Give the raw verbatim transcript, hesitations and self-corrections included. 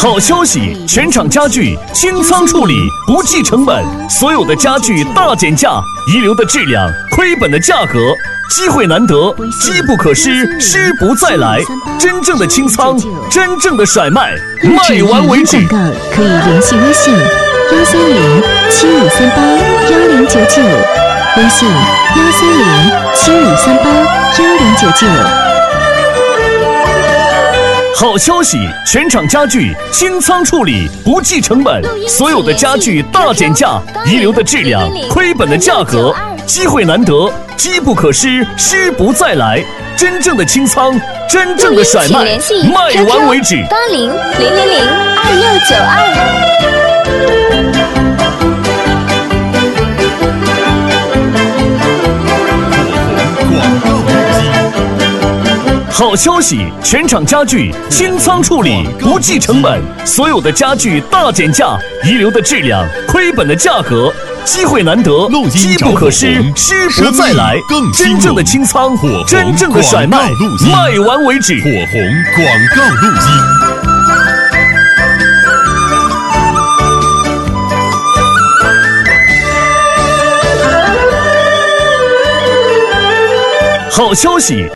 好消息！全场家具清仓处理，不计成本，所有的家具大减价，遗留的质量，亏本的价格，机会难得，机不可失，失不再来。真正的清仓，真正的甩卖，卖完为止。 广告可以联系微信幺三零七五三八幺零九九，微信幺三零七五三八幺零九九。 好消息！全场家具清仓处理，不计成本，所有的家具大减价，遗留的质量，亏本的价格，机会难得，机不可失，失不再来。真正的清仓，真正的甩卖，卖完为止。 八零零零零二六九二。 好消息！全场家具清仓处理，不计成本，所有的家具大减价，遗留的质量，亏本的价格，机会难得，机不可失，失不再来。真正的清仓，真正的甩卖，卖完为止。 火红广告录音。 好消息！